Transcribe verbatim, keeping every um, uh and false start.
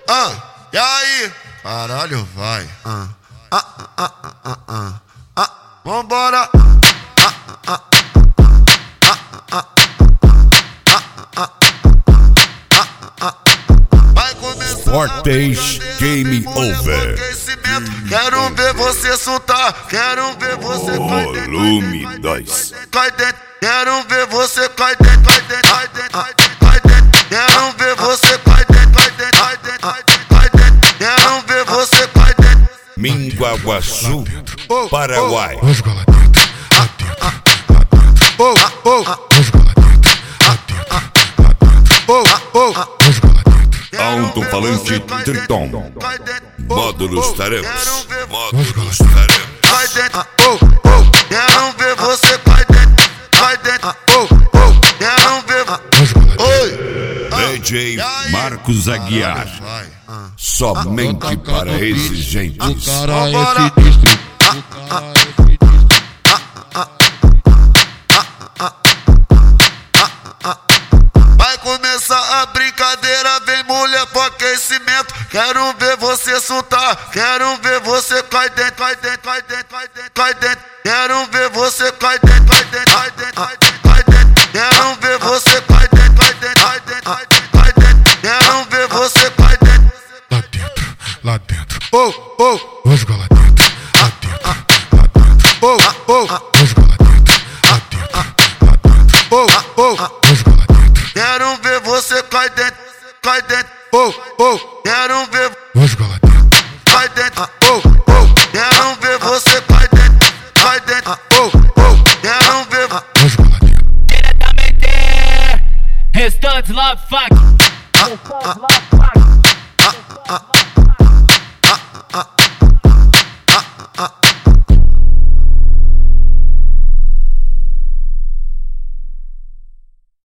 ah, e aí? Caralho, vai. Ah, ah, ah, ah, ah, ah, ah. Vambora. Ah, ah, ah, ah, ah, ah, ah. Vai começar. Fortes Game Over. Quero ver você soltar. Quero ver você cair dentro. Volume dois. Cai dentro. Quero ver você cair dentro. Cai dentro. Cai dentro. Cai dentro. Quero ver você cair dentro. Cai dentro. Cai dentro. Cai dentro. Quero ver você cair dentro. Minguaguaçu, Paraguai. Vamos jogar lá dentro, lá dentro, lá dentro. Oh, oh, Vamos jogar lá dentro, lá dentro, lá dentro. oh, oh. Vamos jogar lá dentro. Alto-falante Triton. Módulos tarefas. Módulos lá tarefas. Cai dentro. Oh, oh. Quero ver você cair dentro. Cai dentro. Oh, oh. Quero ver. Vamos jogar lá dentro. Oi. D J Marcos Aguiar. Somente para exigentes. Cara, Vambora. esse distro. O cara, esse distro. Vai começar a brincadeira, vem mulher pro aquecimento. Quero ver você soltar, quero ver você cair dentro, cai dentro, cai dentro, cai dentro, cai dentro. Quero ver você cair dentro, cai dentro, cai dentro, cai dentro, cai dentro. Quero ver você cair dentro, cai dentro, cai dentro, cai dentro, cai dentro. Quero ver você cair dentro. Lá dentro, lá dentro. Oh, oh, Vamos jogar lá dentro, lá dentro, lá dentro. oh, oh, Vamos jogar lá dentro, lá dentro, lá dentro. oh, oh. Vamos jogar lá dentro. Quero ver você cair dentro, cai dentro. Oh, oh. Quero ver Vamos jogar lá dentro. cai dentro. Oh, oh. Quero ver você cair dentro, cai dentro. Oh, oh. Quero ver. Vamos jogar lá dentro. Diretamente, restantes love fuck.